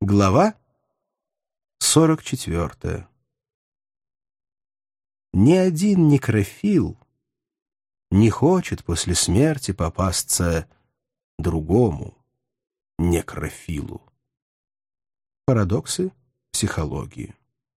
Глава 44. Ни один некрофил не хочет после смерти попасться другому некрофилу. Парадоксы психологии.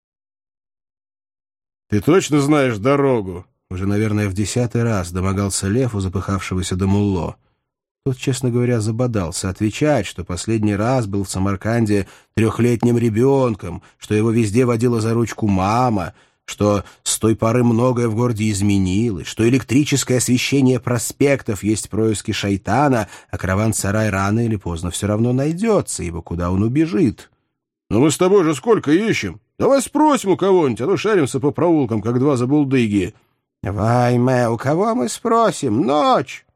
«Ты точно знаешь дорогу?» Уже, наверное, в 10-й раз домогался Лев у запыхавшегося Дамулло. Тот, честно говоря, забодался отвечать, что последний раз был в Самарканде 3-летним ребенком, что его везде водила за ручку мама, что с той поры многое в городе изменилось, что электрическое освещение проспектов есть происки шайтана, а караван-сарай рано или поздно все равно найдется, ибо куда он убежит. «Но мы с тобой же сколько ищем? Давай спросим у кого-нибудь, а то шаримся по проулкам, как два забулдыги». «Вайме, у кого мы спросим? Ночь!»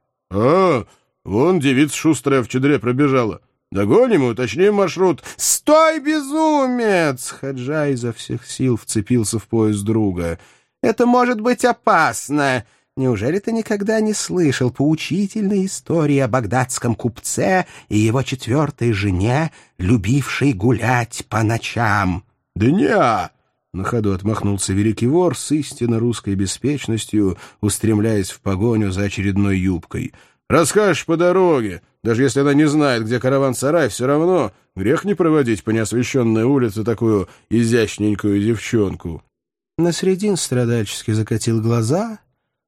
Вон девица шустрая в чедре пробежала. Догоним и уточним маршрут». «Стой, безумец!» Хаджа изо всех сил вцепился в пояс друга. «Это может быть опасно. Неужели ты никогда не слышал поучительной истории о багдадском купце и его 4-й жене, любившей гулять по ночам?» «Да не-а!» На ходу отмахнулся великий вор с истинно русской беспечностью, устремляясь в погоню за очередной юбкой. «Расскажешь по дороге. Даже если она не знает, где караван-сарай, все равно грех не проводить по неосвещенной улице такую изящненькую девчонку». Насредин страдальчески закатил глаза,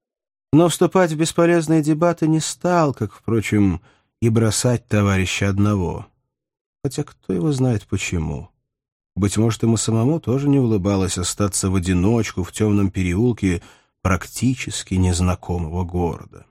но вступать в бесполезные дебаты не стал, как, впрочем, и бросать товарища одного. Хотя кто его знает почему. Быть может, ему самому тоже не улыбалось остаться в одиночку в темном переулке практически незнакомого города.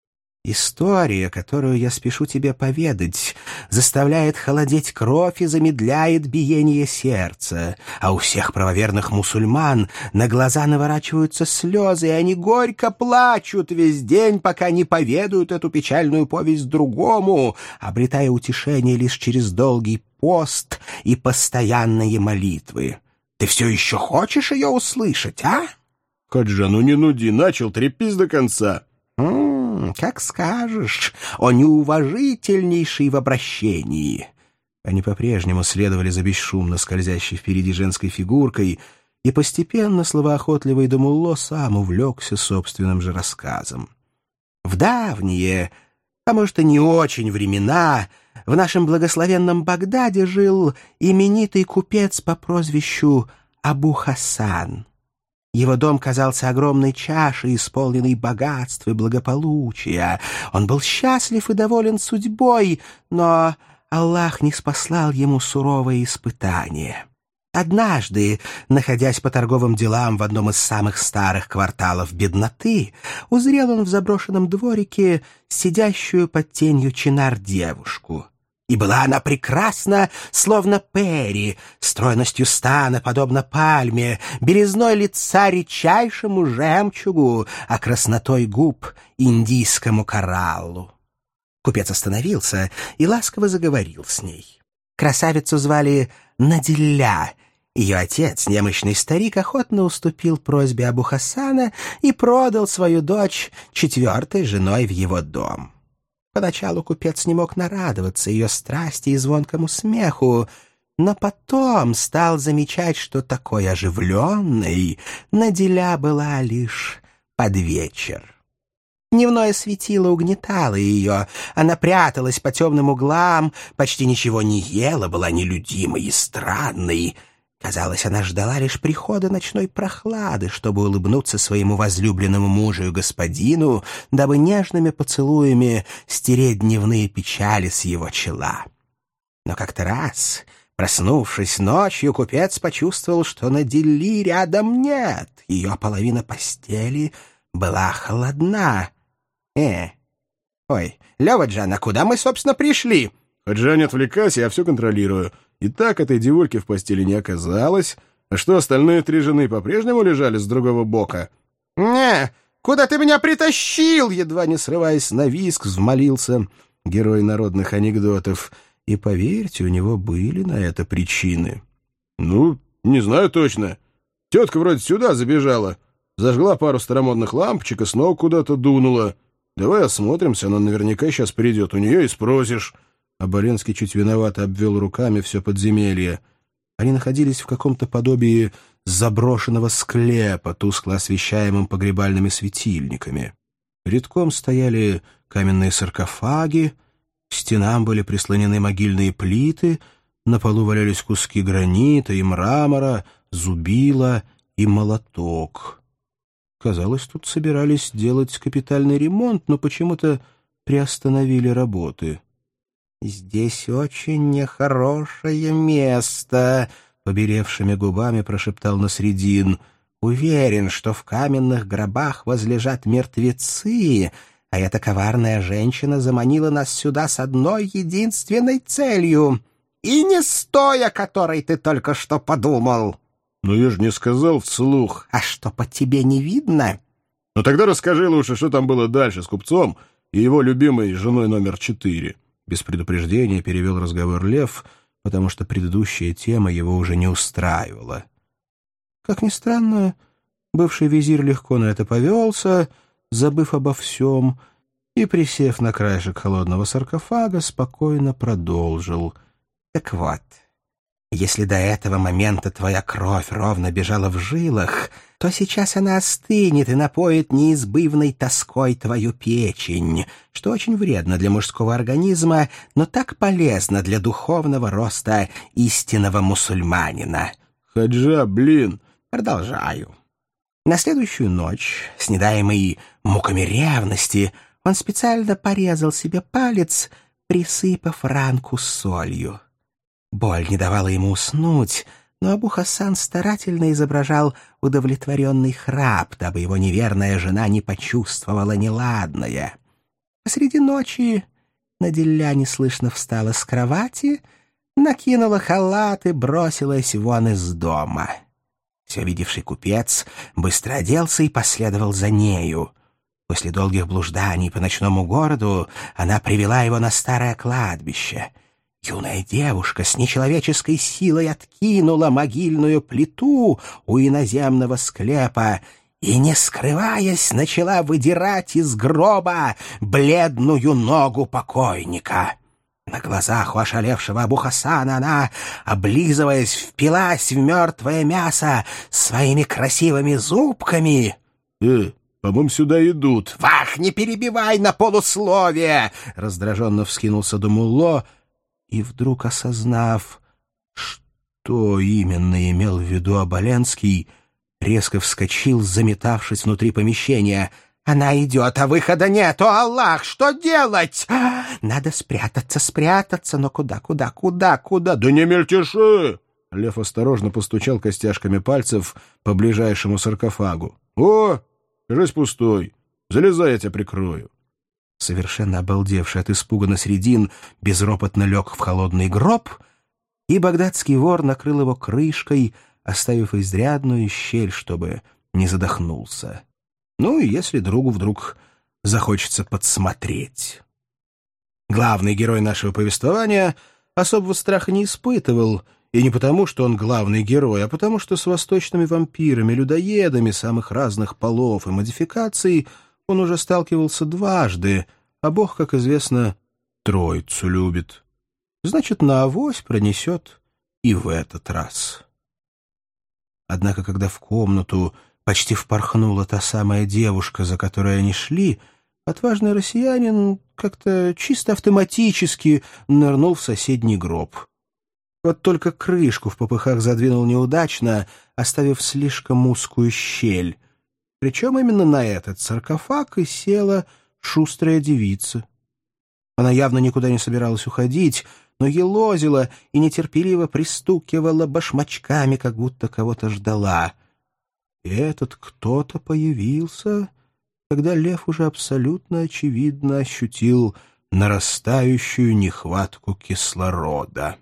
«История, которую я спешу тебе поведать, заставляет холодеть кровь и замедляет биение сердца, а у всех правоверных мусульман на глаза наворачиваются слезы, и они горько плачут весь день, пока не поведают эту печальную повесть другому, обретая утешение лишь через долгий пост и постоянные молитвы. Ты все еще хочешь ее услышать, а?» «Хаджа, ну не нуди, начал, трепись до конца». «Как скажешь, о неуважительнейший в обращении». Они по-прежнему следовали за бесшумно скользящей впереди женской фигуркой, и постепенно словоохотливый Дамулло сам увлекся собственным же рассказом. В давние, а может и не очень времена, в нашем благословенном Багдаде жил именитый купец по прозвищу Абу Хасан. Его дом казался огромной чашей, исполненной богатств и благополучия. Он был счастлив и доволен судьбой, но Аллах не спаслал ему суровое испытание. Однажды, находясь по торговым делам в одном из самых старых кварталов бедноты, узрел он в заброшенном дворике сидящую под тенью чинар девушку. И была она прекрасна, словно пери, стройностью стана, подобно пальме, белизной лица редчайшему жемчугу, а краснотой губ индийскому кораллу. Купец остановился и ласково заговорил с ней. Красавицу звали Надилля. Ее отец, немощный старик, охотно уступил просьбе Абу Хасана и продал свою дочь 4-й женой в его дом. Поначалу купец не мог нарадоваться ее страсти и звонкому смеху, но потом стал замечать, что такой оживленной Надиля была лишь под вечер. Дневное светило угнетало ее, она пряталась по темным углам, почти ничего не ела, была нелюдимой и странной. Казалось, она ждала лишь прихода ночной прохлады, чтобы улыбнуться своему возлюбленному мужу и господину, дабы нежными поцелуями стереть дневные печали с его чела. Но как-то раз, проснувшись ночью, купец почувствовал, что Надилли рядом нет. Ее половина постели была холодна. Ой, Лёва-джан, а куда мы, собственно, пришли?» «Хаджа, не отвлекайся, я все контролирую. И так этой девульки в постели не оказалось. А что, остальные 3 жены по-прежнему лежали с другого бока?» Куда ты меня притащил?» Едва не срываясь на визг, взмолился герой народных анекдотов. И, поверьте, у него были на это причины. «Ну, не знаю точно. Тетка вроде сюда забежала. Зажгла пару старомодных лампочек и снова куда-то дунула. Давай осмотримся, она наверняка сейчас придет. У нее и спросишь. Оболенский чуть виновато обвел руками все подземелье. Они находились в каком-то подобии заброшенного склепа, тускло освещаемым погребальными светильниками. Редком стояли каменные саркофаги, к стенам были прислонены могильные плиты, на полу валялись куски гранита и мрамора, зубила и молоток. Казалось, тут собирались делать капитальный ремонт, но почему-то приостановили работы. «Здесь очень нехорошее место», — побелевшими губами прошептал Насредин. «Уверен, что в каменных гробах возлежат мертвецы, а эта коварная женщина заманила нас сюда с одной единственной целью. И не с той, о которой ты только что подумал». «Ну, я же не сказал вслух». «А что, по тебе не видно?» «Ну, тогда расскажи лучше, что там было дальше с купцом и его любимой женой номер 4. Без предупреждения перевел разговор Лев, потому что предыдущая тема его уже не устраивала. Как ни странно, бывший визирь легко на это повелся, забыв обо всем, и, присев на краешек холодного саркофага, спокойно продолжил. «Так вот, если до этого момента твоя кровь ровно бежала в жилах, то сейчас она остынет и напоит неизбывной тоской твою печень, что очень вредно для мужского организма, но так полезно для духовного роста истинного мусульманина». «Хаджа, блин!» Продолжаю. На следующую ночь, снедаемый муками ревности, он специально порезал себе палец, присыпав ранку солью. Боль не давала ему уснуть, но Абу Хасан старательно изображал удовлетворенный храп, дабы его неверная жена не почувствовала неладное. Посреди ночи Надилля неслышно встала с кровати, накинула халат и бросилась вон из дома. Все видевший купец быстро оделся и последовал за нею. После долгих блужданий по ночному городу она привела его на старое кладбище. Юная девушка с нечеловеческой силой откинула могильную плиту у иноземного склепа и, не скрываясь, начала выдирать из гроба бледную ногу покойника. На глазах у ошалевшего Абу Хасана она, облизываясь, впилась в мертвое мясо своими красивыми зубками. По-моему, сюда идут». «Вах, не перебивай на полусловие!» — раздраженно вскинулся Думулло, и вдруг, осознав, что именно имел в виду Оболенский, резко вскочил, заметавшись внутри помещения. «Она идет, а выхода нет! О, Аллах, что делать? Надо спрятаться, но куда? «Да не мельтеши!» Лев осторожно постучал костяшками пальцев по ближайшему саркофагу. «О, кажись пустой. Залезай, я тебя прикрою». Совершенно обалдевший от испуга Насредин безропотно лег в холодный гроб, и багдадский вор накрыл его крышкой, оставив изрядную щель, чтобы не задохнулся. Ну и если другу вдруг захочется подсмотреть. Главный герой нашего повествования особого страха не испытывал, и не потому, что он главный герой, а потому, что с восточными вампирами-людоедами самых разных полов и модификаций он уже сталкивался дважды, а Бог, как известно, троицу любит. Значит, наавось пронесет и в этот раз. Однако, когда в комнату почти впорхнула та самая девушка, за которой они шли, отважный россиянин как-то чисто автоматически нырнул в соседний гроб. Вот только крышку в попыхах задвинул неудачно, оставив слишком узкую щель. Причем именно на этот саркофаг и села шустрая девица. Она явно никуда не собиралась уходить, но елозила и нетерпеливо пристукивала башмачками, как будто кого-то ждала. И этот кто-то появился, когда Лев уже абсолютно очевидно ощутил нарастающую нехватку кислорода.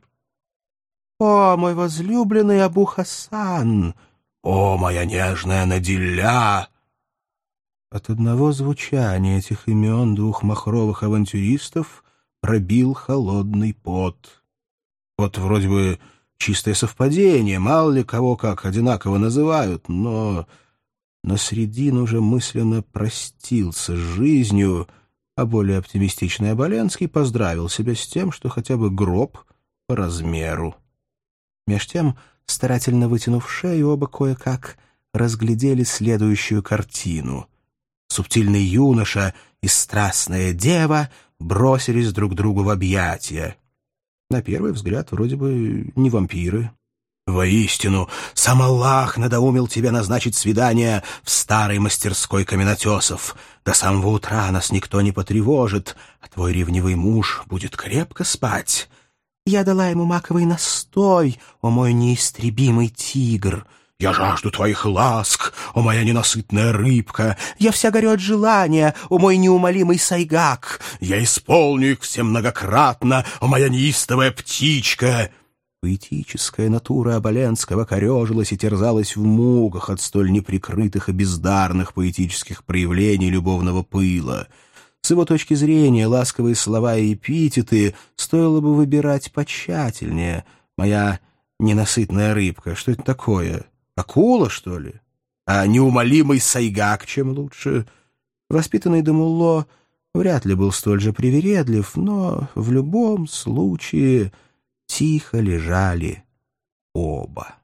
«О, мой возлюбленный Абу Хасан! О, моя нежная Надилля!» От одного звучания этих имен двух махровых авантюристов пробил холодный пот. Вот вроде бы чистое совпадение, мало ли кого как одинаково называют, но Насредин уже мысленно простился с жизнью а более оптимистичный Оболенский поздравил себя с тем, что хотя бы гроб по размеру. Меж тем, старательно вытянув шею, оба кое-как разглядели следующую картину. Субтильный юноша и страстная дева бросились друг другу в объятия. На первый взгляд, вроде бы не вампиры. «Воистину, сам Аллах надоумил тебя назначить свидание в старой мастерской каменотесов. До самого утра нас никто не потревожит, а твой ревнивый муж будет крепко спать. Я дала ему маковый настой, о мой неистребимый тигр. Я жажду твоих ласк, о моя ненасытная рыбка. Я вся горю от желания, о мой неумолимый сайгак. Я исполню их все многократно, о моя неистовая птичка». Поэтическая натура Оболенского корежилась и терзалась в муках от столь неприкрытых и бездарных поэтических проявлений любовного пыла. С его точки зрения ласковые слова и эпитеты стоило бы выбирать потщательнее. «Моя ненасытная рыбка» — что это такое? Акула, что ли? А неумолимый сайгак чем лучше? Воспитанный Дамулло вряд ли был столь же привередлив, но в любом случае тихо лежали оба.